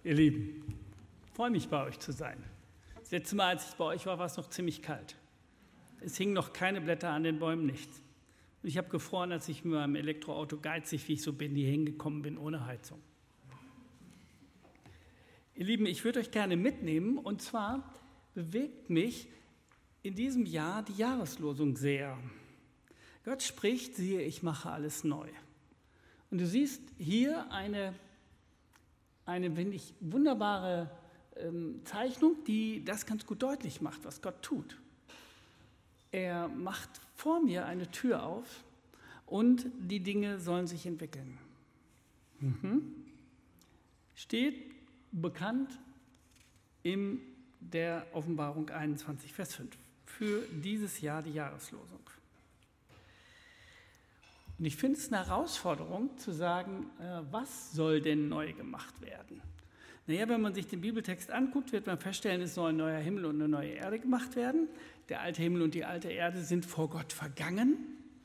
Ihr Lieben, ich freue mich, bei euch zu sein. Das letzte Mal, als ich bei euch war, war es noch ziemlich kalt. Es hingen noch keine Blätter an den Bäumen, nichts. Und ich habe gefroren, als ich mit meinem Elektroauto, geizig wie ich so bin, hier hingekommen bin, ohne Heizung. Ihr Lieben, ich würde euch gerne mitnehmen, und zwar bewegt mich in diesem Jahr die Jahreslosung sehr. Gott spricht, siehe, ich mache alles neu. Und du siehst hier eine finde ich, wunderbare Zeichnung, die das ganz gut deutlich macht, was Gott tut. Er macht vor mir eine Tür auf und die Dinge sollen sich entwickeln. Steht bekannt in der Offenbarung 21, Vers 5, für dieses Jahr die Jahreslosung. Und ich finde es eine Herausforderung zu sagen, was soll denn neu gemacht werden? Naja, wenn man sich den Bibeltext anguckt, wird man feststellen, es soll ein neuer Himmel und eine neue Erde gemacht werden. Der alte Himmel und die alte Erde sind vor Gott vergangen,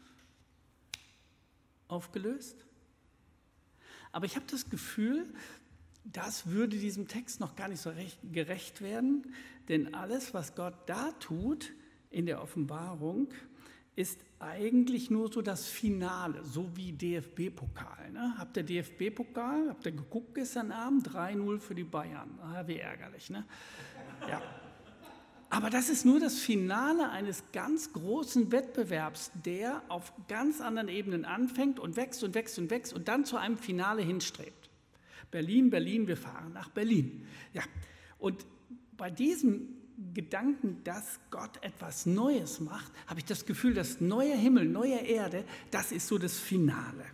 aufgelöst. Aber ich habe das Gefühl, das würde diesem Text noch gar nicht so gerecht werden, denn alles, was Gott da tut in der Offenbarung, ist eigentlich nur so das Finale, so wie DFB-Pokal. Ne? Habt ihr DFB-Pokal? Habt ihr geguckt gestern Abend? 3-0 für die Bayern. Wie ärgerlich, ne? Ja. Aber das ist nur das Finale eines ganz großen Wettbewerbs, der auf ganz anderen Ebenen anfängt und wächst und wächst und wächst und dann zu einem Finale hinstrebt. Berlin, Berlin, wir fahren nach Berlin. Ja. Und bei diesem Gedanken, dass Gott etwas Neues macht, habe ich das Gefühl, dass neuer Himmel, neue Erde, das ist so das Finale.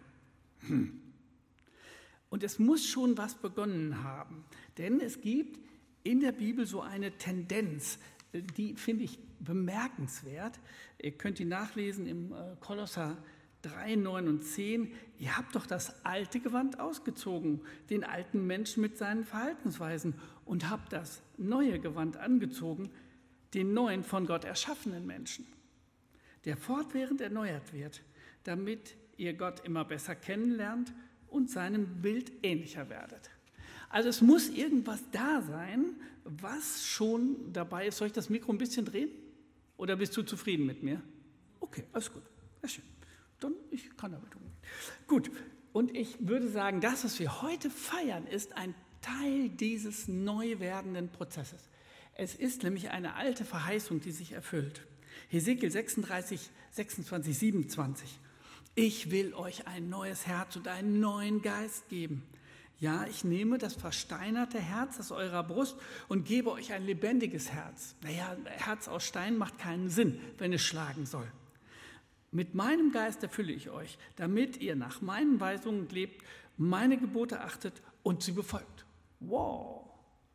Und es muss schon was begonnen haben, denn es gibt in der Bibel so eine Tendenz, die finde ich bemerkenswert. Ihr könnt die nachlesen im Kolosser 3, 9 und 10. Ihr habt doch das alte Gewand ausgezogen, den alten Menschen mit seinen Verhaltensweisen, und habt das neue Gewand angezogen, den neuen von Gott erschaffenen Menschen, der fortwährend erneuert wird, damit ihr Gott immer besser kennenlernt und seinem Bild ähnlicher werdet. Also es muss irgendwas da sein, was schon dabei ist. Soll ich das Mikro ein bisschen drehen? Oder bist du zufrieden mit mir? Okay, alles gut, sehr schön. Dann, ich kann damit umgehen. Gut, und ich würde sagen, das, was wir heute feiern, ist ein Teil dieses neu werdenden Prozesses. Es ist nämlich eine alte Verheißung, die sich erfüllt. Hesekiel 36, 26, 27. Ich will euch ein neues Herz und einen neuen Geist geben. Ja, ich nehme das versteinerte Herz aus eurer Brust und gebe euch ein lebendiges Herz. Naja, ein Herz aus Stein macht keinen Sinn, wenn es schlagen soll. Mit meinem Geist erfülle ich euch, damit ihr nach meinen Weisungen lebt, meine Gebote achtet und sie befolgt. Wow!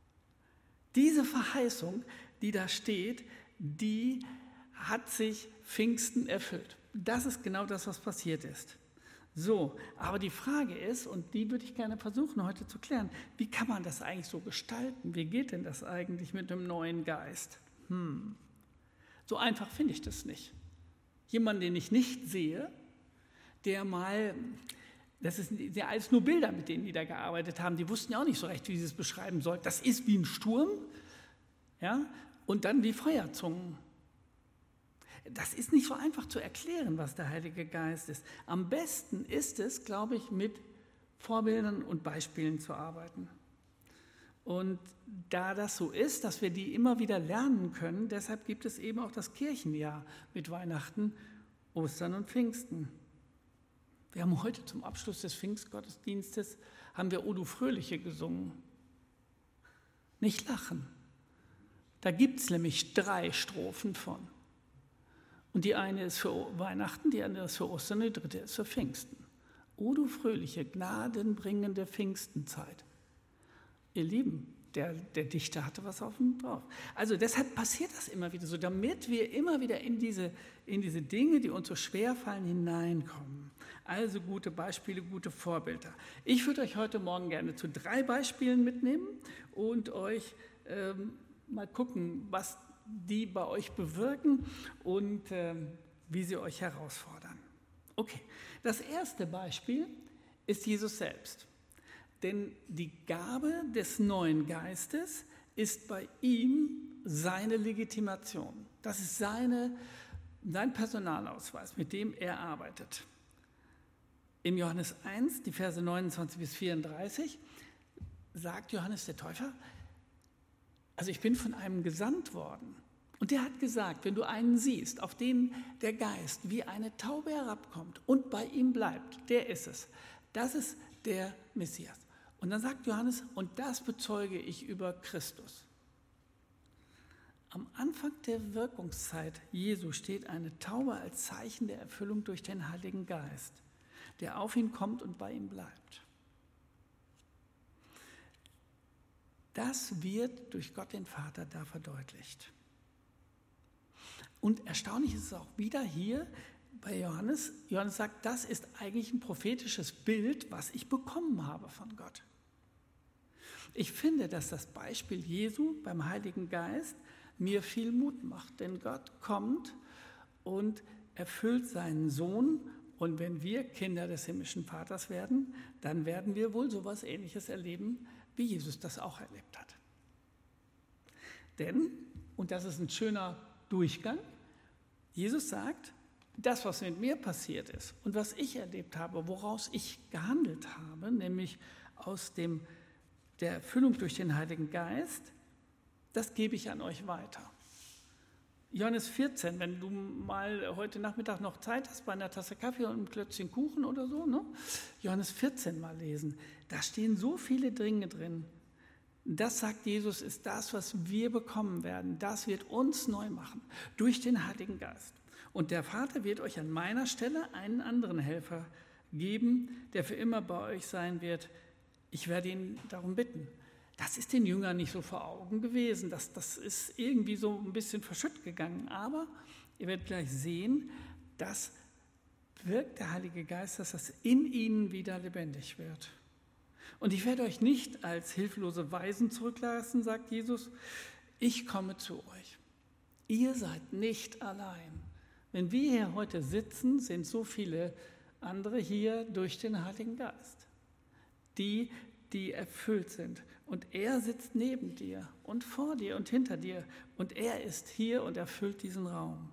Diese Verheißung, die da steht, die hat sich Pfingsten erfüllt. Das ist genau das, was passiert ist. So, aber die Frage ist, und die würde ich gerne versuchen heute zu klären, wie kann man das eigentlich so gestalten? Wie geht denn das eigentlich mit einem neuen Geist? So einfach finde ich das nicht. Jemand, den ich nicht sehe, der mal, das ist ja alles nur Bilder, mit denen die da gearbeitet haben, die wussten ja auch nicht so recht, wie sie es beschreiben sollten. Das ist wie ein Sturm, ja, und dann wie Feuerzungen. Das ist nicht so einfach zu erklären, was der Heilige Geist ist. Am besten ist es, glaube ich, mit Vorbildern und Beispielen zu arbeiten. Und da das so ist, dass wir die immer wieder lernen können, deshalb gibt es eben auch das Kirchenjahr mit Weihnachten, Ostern und Pfingsten. Wir haben heute zum Abschluss des Pfingstgottesdienstes, haben wir O du Fröhliche gesungen. Nicht lachen. Da gibt es nämlich 3 Strophen von. Und die eine ist für Weihnachten, die andere ist für Ostern, die dritte ist für Pfingsten. O du fröhliche, gnadenbringende Pfingstenzeit. Ihr Lieben, der Dichter hatte was auf dem drauf. Also deshalb passiert das immer wieder so, damit wir immer wieder in diese Dinge, die uns so schwer fallen, hineinkommen. Also gute Beispiele, gute Vorbilder. Ich würde euch heute Morgen gerne zu 3 Beispielen mitnehmen und euch mal gucken, was die bei euch bewirken und wie sie euch herausfordern. Okay, das erste Beispiel ist Jesus selbst. denn die Gabe des neuen Geistes ist bei ihm seine Legitimation. Das ist sein Personalausweis, mit dem er arbeitet. Im Johannes 1, die Verse 29 bis 34, sagt Johannes der Täufer, also ich bin von einem gesandt worden. Und der hat gesagt, wenn du einen siehst, auf den der Geist wie eine Taube herabkommt und bei ihm bleibt, der ist es. Das ist der Messias. Und dann sagt Johannes, und das bezeuge ich über Christus. Am Anfang der Wirkungszeit Jesu steht eine Taube als Zeichen der Erfüllung durch den Heiligen Geist, der auf ihn kommt und bei ihm bleibt. Das wird durch Gott den Vater da verdeutlicht. Und erstaunlich ist es auch wieder hier bei Johannes. Johannes sagt, das ist eigentlich ein prophetisches Bild, was ich bekommen habe von Gott. Ich finde, dass das Beispiel Jesu beim Heiligen Geist mir viel Mut macht, denn Gott kommt und erfüllt seinen Sohn. Und wenn wir Kinder des himmlischen Vaters werden, dann werden wir wohl so etwas Ähnliches erleben, wie Jesus das auch erlebt hat. Denn, und das ist ein schöner Durchgang, Jesus sagt, das, was mit mir passiert ist und was ich erlebt habe, woraus ich gehandelt habe, nämlich aus der Erfüllung durch den Heiligen Geist, das gebe ich an euch weiter. Johannes 14, wenn du mal heute Nachmittag noch Zeit hast, bei einer Tasse Kaffee und einem Klötzchen Kuchen oder so, ne? Johannes 14 mal lesen, da stehen so viele Dinge drin. Das, sagt Jesus, ist das, was wir bekommen werden. Das wird uns neu machen, durch den Heiligen Geist. Und der Vater wird euch an meiner Stelle einen anderen Helfer geben, der für immer bei euch sein wird. Ich werde ihn darum bitten. Das ist den Jüngern nicht so vor Augen gewesen. Das ist irgendwie so ein bisschen verschütt gegangen. Aber ihr werdet gleich sehen, das wirkt der Heilige Geist, dass das in ihnen wieder lebendig wird. Und ich werde euch nicht als hilflose Waisen zurücklassen, sagt Jesus. Ich komme zu euch. Ihr seid nicht allein. Wenn wir hier heute sitzen, sind so viele andere hier durch den Heiligen Geist, die erfüllt sind. Und er sitzt neben dir und vor dir und hinter dir. Und er ist hier und erfüllt diesen Raum.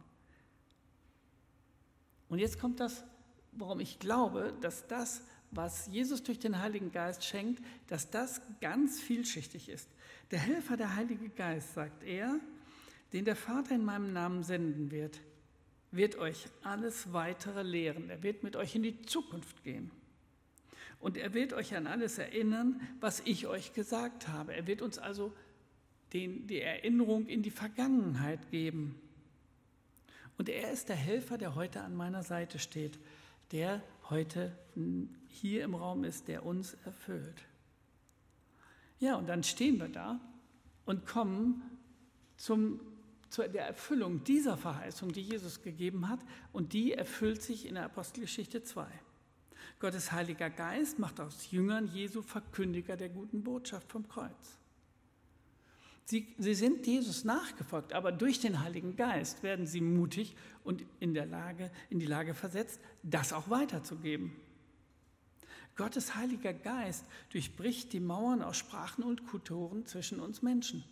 Und jetzt kommt das, warum ich glaube, dass das, was Jesus durch den Heiligen Geist schenkt, dass das ganz vielschichtig ist. Der Helfer, der Heilige Geist, sagt er, den der Vater in meinem Namen senden wird euch alles Weitere lehren. Er wird mit euch in die Zukunft gehen. Und er wird euch an alles erinnern, was ich euch gesagt habe. Er wird uns also die Erinnerung in die Vergangenheit geben. Und er ist der Helfer, der heute an meiner Seite steht, der heute hier im Raum ist, der uns erfüllt. Ja, und dann stehen wir da und kommen zu der Erfüllung dieser Verheißung, die Jesus gegeben hat, und die erfüllt sich in der Apostelgeschichte 2. Gottes Heiliger Geist macht aus Jüngern Jesu Verkündiger der guten Botschaft vom Kreuz. Sie sind Jesus nachgefolgt, aber durch den Heiligen Geist werden sie mutig und in die Lage versetzt, das auch weiterzugeben. Gottes Heiliger Geist durchbricht die Mauern aus Sprachen und Kulturen zwischen uns Menschen.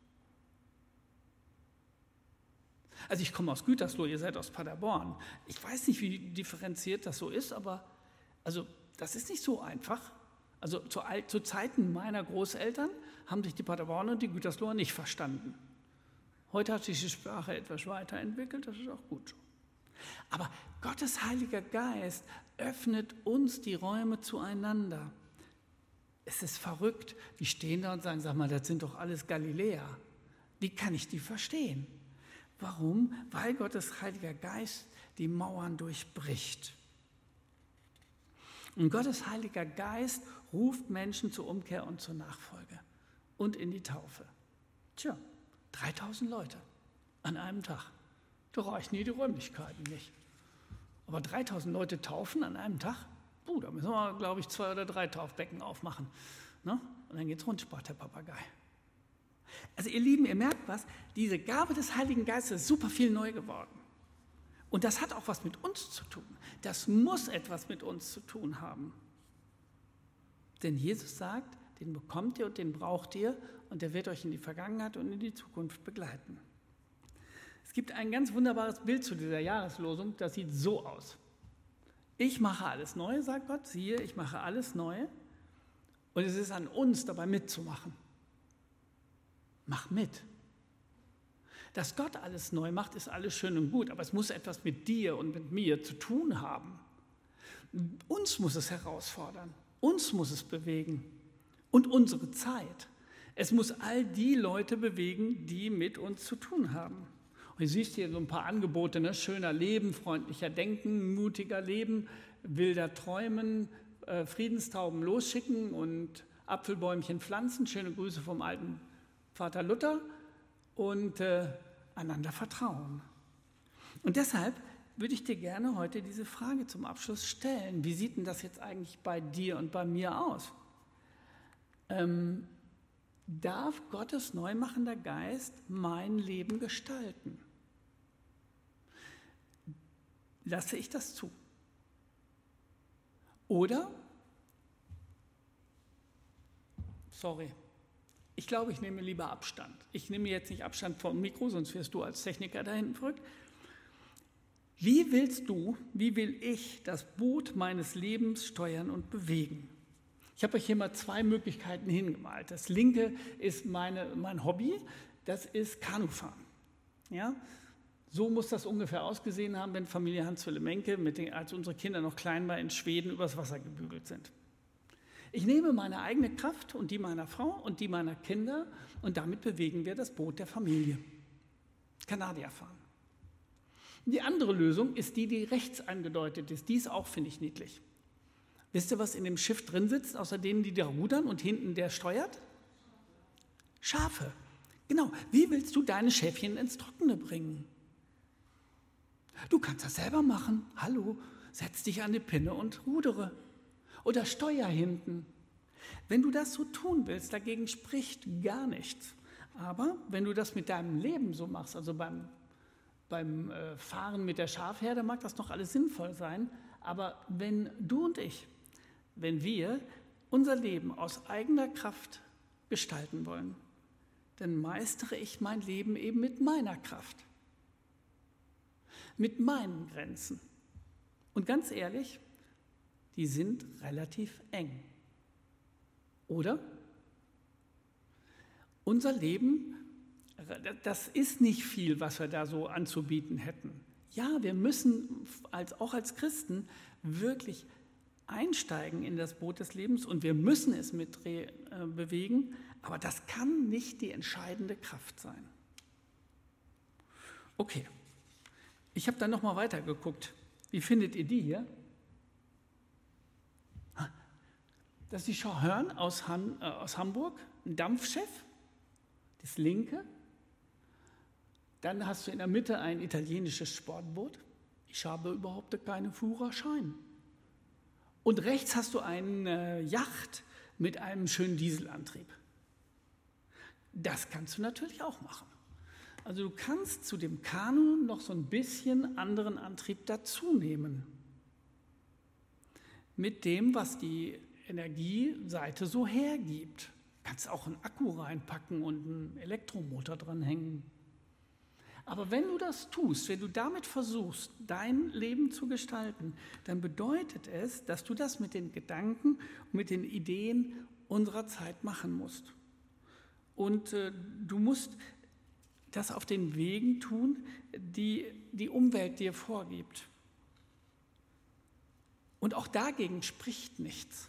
Also ich komme aus Gütersloh, ihr seid aus Paderborn. Ich weiß nicht, wie differenziert das so ist, aber das ist nicht so einfach. Also zu Zeiten meiner Großeltern haben sich die Paderborner und die Gütersloher nicht verstanden. Heute hat sich die Sprache etwas weiterentwickelt, das ist auch gut so. Aber Gottes Heiliger Geist öffnet uns die Räume zueinander. Es ist verrückt, die stehen da und sagen, sag mal, das sind doch alles Galiläer. Wie kann ich die verstehen? Warum? Weil Gottes Heiliger Geist die Mauern durchbricht. Und Gottes Heiliger Geist ruft Menschen zur Umkehr und zur Nachfolge und in die Taufe. 3000 Leute an einem Tag. Da reichen hier die Räumlichkeiten nicht. Aber 3000 Leute taufen an einem Tag? Da müssen wir, glaube ich, 2 oder 3 Taufbecken aufmachen. Ne? Und dann geht's rund, sprach der Papagei. Also ihr Lieben, ihr merkt was, diese Gabe des Heiligen Geistes ist super viel neu geworden. Und das hat auch was mit uns zu tun. Das muss etwas mit uns zu tun haben. Denn Jesus sagt, den bekommt ihr und den braucht ihr und der wird euch in die Vergangenheit und in die Zukunft begleiten. Es gibt ein ganz wunderbares Bild zu dieser Jahreslosung, das sieht so aus. Ich mache alles neu, sagt Gott, siehe, ich mache alles neu und es ist an uns, dabei mitzumachen. Mach mit. Dass Gott alles neu macht, ist alles schön und gut, aber es muss etwas mit dir und mit mir zu tun haben. Uns muss es herausfordern, uns muss es bewegen und unsere Zeit. Es muss all die Leute bewegen, die mit uns zu tun haben. Und ihr siehst hier so ein paar Angebote, ne? Schöner Leben, freundlicher Denken, mutiger Leben, wilder Träumen, Friedenstauben losschicken und Apfelbäumchen pflanzen. Schöne Grüße vom alten Vater Luther und einander vertrauen. Und deshalb würde ich dir gerne heute diese Frage zum Abschluss stellen. Wie sieht denn das jetzt eigentlich bei dir und bei mir aus? Darf Gottes neumachender Geist mein Leben gestalten? Lasse ich das zu? Oder, ich glaube, ich nehme lieber Abstand. Ich nehme jetzt nicht Abstand vom Mikro, sonst wirst du als Techniker da hinten verrückt. Wie will ich das Boot meines Lebens steuern und bewegen? Ich habe euch hier mal 2 Möglichkeiten hingemalt. Das linke ist mein Hobby, das ist Kanufahren. Ja? So muss das ungefähr ausgesehen haben, wenn Familie Hans-Wille Menke, als unsere Kinder noch klein waren, in Schweden übers Wasser gebügelt sind. Ich nehme meine eigene Kraft und die meiner Frau und die meiner Kinder und damit bewegen wir das Boot der Familie. Kanadier fahren. Die andere Lösung ist die rechts angedeutet ist. Die ist auch, finde ich, niedlich. Wisst ihr, was in dem Schiff drin sitzt, außer denen, die da rudern und hinten der steuert? Schafe. Genau. Wie willst du deine Schäfchen ins Trockene bringen? Du kannst das selber machen. Hallo, setz dich an die Pinne und rudere. Oder steuer hinten. Wenn du das so tun willst, dagegen spricht gar nichts. Aber wenn du das mit deinem Leben so machst, also beim Fahren mit der Schafherde, mag das noch alles sinnvoll sein. Aber wenn du und ich, wenn wir unser Leben aus eigener Kraft gestalten wollen, dann meistere ich mein Leben eben mit meiner Kraft, mit meinen Grenzen. Und ganz ehrlich, die sind relativ eng. Oder? Unser Leben, das ist nicht viel, was wir da so anzubieten hätten. Ja, wir müssen auch als Christen wirklich einsteigen in das Boot des Lebens und wir müssen es mit bewegen, aber das kann nicht die entscheidende Kraft sein. Okay, ich habe dann nochmal weitergeguckt. Wie findet ihr die hier? Das ist die Schau Hörn aus Hamburg, ein Dampfschiff, das linke. Dann hast du in der Mitte ein italienisches Sportboot. Ich habe überhaupt keinen Führerschein. Und rechts hast du eine Yacht mit einem schönen Dieselantrieb. Das kannst du natürlich auch machen. Also du kannst zu dem Kanu noch so ein bisschen anderen Antrieb dazu nehmen. Mit dem, was die Energieseite so hergibt. Du kannst auch einen Akku reinpacken und einen Elektromotor dranhängen. Aber wenn du das tust, wenn du damit versuchst, dein Leben zu gestalten, dann bedeutet es, dass du das mit den Gedanken und mit den Ideen unserer Zeit machen musst. Und du musst das auf den Wegen tun, die die Umwelt dir vorgibt. Und auch dagegen spricht nichts.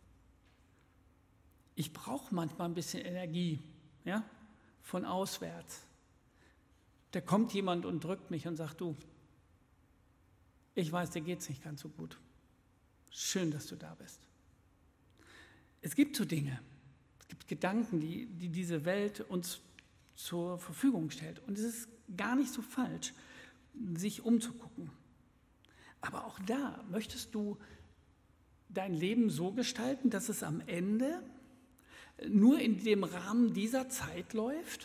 Ich brauche manchmal ein bisschen Energie, ja, von auswärts. Da kommt jemand und drückt mich und sagt, du, ich weiß, dir geht es nicht ganz so gut. Schön, dass du da bist. Es gibt so Dinge, es gibt Gedanken, die diese Welt uns zur Verfügung stellt. Und es ist gar nicht so falsch, sich umzugucken. Aber auch da möchtest du dein Leben so gestalten, dass es am Ende nur in dem Rahmen dieser Zeit läuft,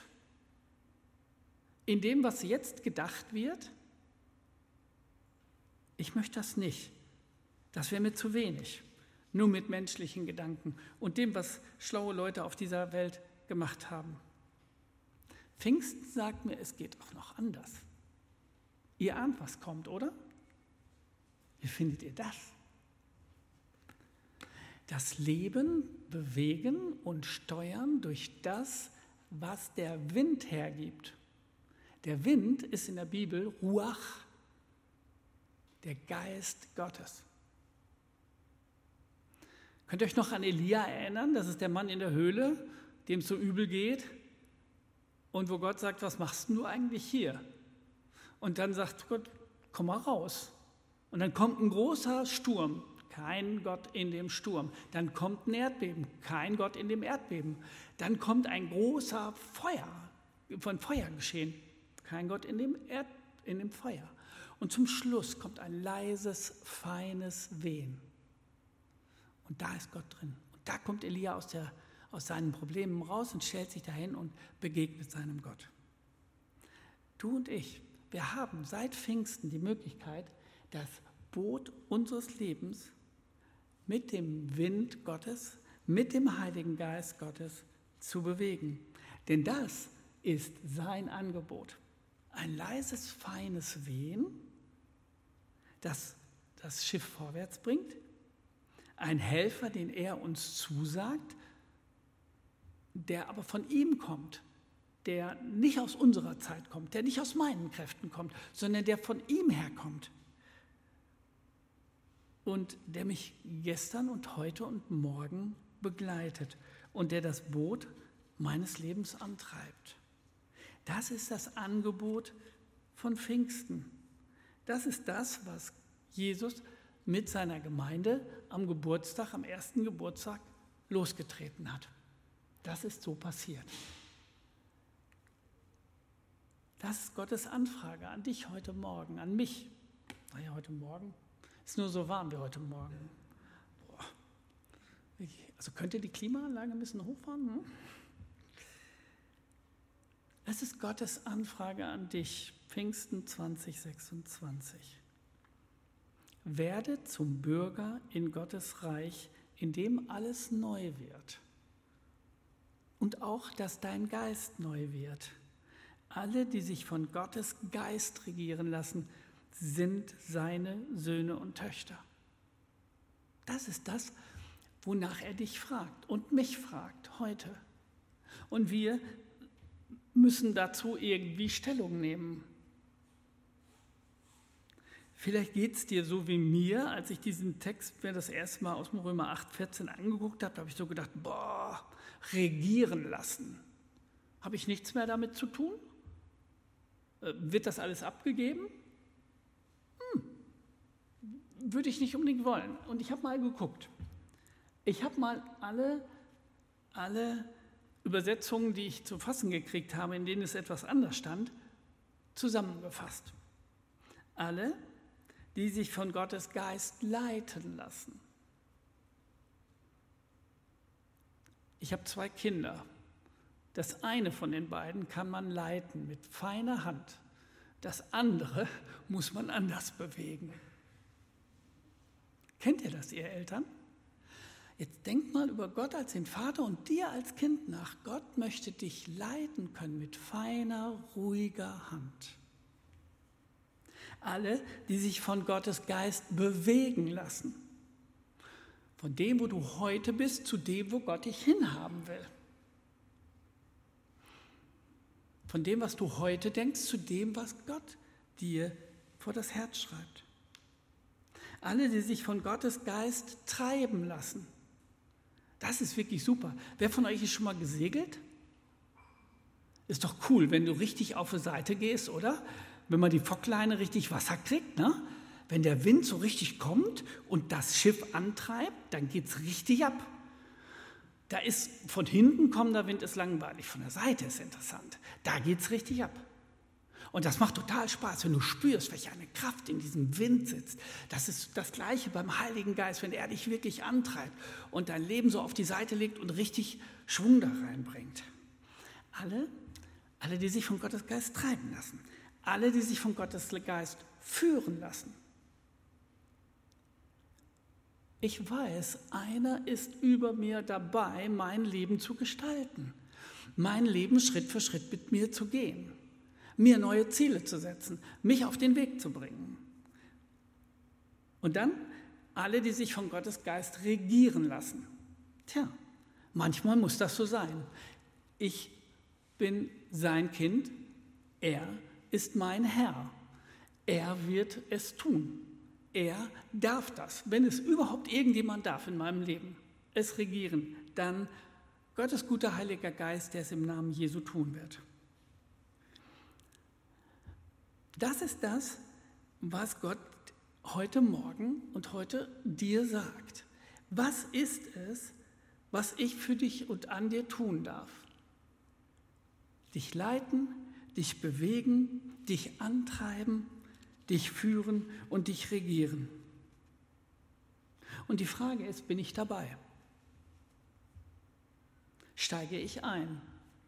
in dem, was jetzt gedacht wird? Ich möchte das nicht. Das wäre mir zu wenig. nur mit menschlichen Gedanken und dem, was schlaue Leute auf dieser Welt gemacht haben. Pfingsten sagt mir, es geht auch noch anders. Ihr ahnt, was kommt, oder? Wie findet ihr das? Das Leben bewegen und steuern durch das, was der Wind hergibt. Der Wind ist in der Bibel Ruach, der Geist Gottes. Könnt ihr euch noch an Elia erinnern? Das ist der Mann in der Höhle, dem es so übel geht. Und wo Gott sagt, was machst du eigentlich hier? Und dann sagt Gott, komm mal raus. Und dann kommt ein großer Sturm, kein Gott in dem Sturm. Dann kommt ein Erdbeben, kein Gott in dem Erdbeben. Dann kommt ein großer Feuer geschehen, kein Gott in dem Feuer. Und zum Schluss kommt ein leises, feines Wehen. Und da ist Gott drin. Und da kommt Elia aus seinen Problemen raus und stellt sich dahin und begegnet seinem Gott. Du und ich, wir haben seit Pfingsten die Möglichkeit, das Boot unseres Lebens mit dem Wind Gottes, mit dem Heiligen Geist Gottes zu bewegen. Denn das ist sein Angebot. Ein leises, feines Wehen, das das Schiff vorwärts bringt. Ein Helfer, den er uns zusagt, der aber von ihm kommt, der nicht aus unserer Zeit kommt, der nicht aus meinen Kräften kommt, sondern der von ihm herkommt. Und der mich gestern und heute und morgen begleitet und der das Boot meines Lebens antreibt. Das ist das Angebot von Pfingsten. Das ist das, was Jesus mit seiner Gemeinde am ersten Geburtstag losgetreten hat. Das ist so passiert. Das ist Gottes Anfrage an dich heute Morgen, an mich. Naja, heute Morgen. Ist nur so warm wie heute Morgen. Boah. Also könnt ihr die Klimaanlage ein bisschen hochfahren? Hm? Das ist Gottes Anfrage an dich, Pfingsten 2026. Werde zum Bürger in Gottes Reich, in dem alles neu wird. Und auch, dass dein Geist neu wird. Alle, die sich von Gottes Geist regieren lassen, sind seine Söhne und Töchter. Das ist das, wonach er dich fragt und mich fragt heute. Und wir müssen dazu irgendwie Stellung nehmen. Vielleicht geht es dir so wie mir, als ich diesen Text mir das erste Mal aus dem Römer 8,14 angeguckt habe, da habe ich so gedacht, regieren lassen. Habe ich nichts mehr damit zu tun? Wird das alles abgegeben? Würde ich nicht unbedingt wollen. Und ich habe mal geguckt. Ich habe mal alle Übersetzungen, die ich zu fassen gekriegt habe, in denen es etwas anders stand, zusammengefasst. Alle, die sich von Gottes Geist leiten lassen. Ich habe 2 Kinder. Das eine von den beiden kann man leiten mit feiner Hand. Das andere muss man anders bewegen. Kennt ihr das, ihr Eltern? Jetzt denkt mal über Gott als den Vater und dir als Kind nach. Gott möchte dich leiten können mit feiner, ruhiger Hand. Alle, die sich von Gottes Geist bewegen lassen. Von dem, wo du heute bist, zu dem, wo Gott dich hinhaben will. Von dem, was du heute denkst, zu dem, was Gott dir vor das Herz schreibt. Alle, die sich von Gottes Geist treiben lassen. Das ist wirklich super. Wer von euch ist schon mal gesegelt? Ist doch cool, wenn du richtig auf die Seite gehst, oder? Wenn man die Fockleine richtig Wasser kriegt, ne? Wenn der Wind so richtig kommt und das Schiff antreibt, dann geht es richtig ab. Da ist von hinten kommender Wind ist langweilig, von der Seite ist interessant. Da geht es richtig ab. Und das macht total Spaß, wenn du spürst, welche eine Kraft in diesem Wind sitzt. Das ist das Gleiche beim Heiligen Geist, wenn er dich wirklich antreibt und dein Leben so auf die Seite legt und richtig Schwung da reinbringt. Alle, die sich von Gottes Geist treiben lassen. Alle, die sich von Gottes Geist führen lassen. Ich weiß, einer ist über mir dabei, mein Leben zu gestalten, mein Leben Schritt für Schritt mit mir zu gehen, mir neue Ziele zu setzen, mich auf den Weg zu bringen. Und dann alle, die sich von Gottes Geist regieren lassen. Tja, manchmal muss das so sein. Ich bin sein Kind, er ist mein Herr. Er wird es tun. Er darf das. Wenn es überhaupt irgendjemand darf in meinem Leben, es regieren, dann Gottes guter Heiliger Geist, der es im Namen Jesu tun wird. Das ist das, was Gott heute Morgen und heute dir sagt. Was ist es, was ich für dich und an dir tun darf? Dich leiten, dich bewegen, dich antreiben, dich führen und dich regieren. Und die Frage ist, bin ich dabei? Steige ich ein?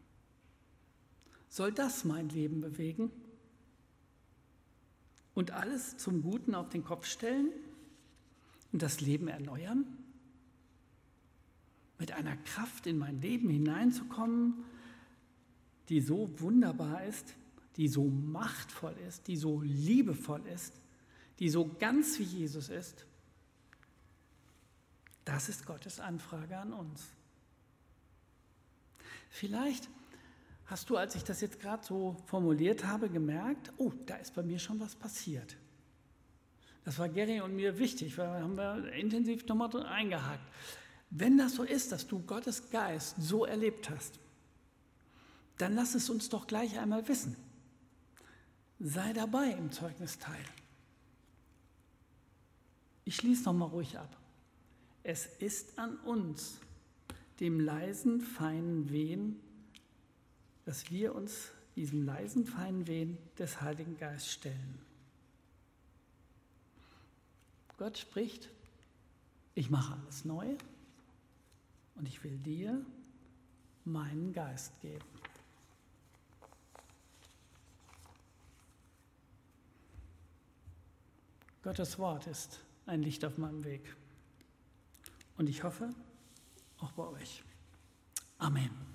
Soll das mein Leben bewegen? Und alles zum Guten auf den Kopf stellen und das Leben erneuern? Mit einer Kraft in mein Leben hineinzukommen, die so wunderbar ist, die so machtvoll ist, die so liebevoll ist, die so ganz wie Jesus ist? Das ist Gottes Anfrage an uns. Vielleicht hast du, als ich das jetzt gerade so formuliert habe, gemerkt, oh, da ist bei mir schon was passiert. Das war Gary und mir wichtig, weil da haben wir intensiv nochmal eingehakt. Wenn das so ist, dass du Gottes Geist so erlebt hast, dann lass es uns doch gleich einmal wissen. Sei dabei im Zeugnisteil. Ich schließe nochmal ruhig ab. Es ist an uns, dem leisen, feinen Wehen, dass wir uns diesem leisen, feinen Wehen des Heiligen Geistes stellen. Gott spricht, ich mache alles neu und ich will dir meinen Geist geben. Gottes Wort ist ein Licht auf meinem Weg. Und ich hoffe, auch bei euch. Amen.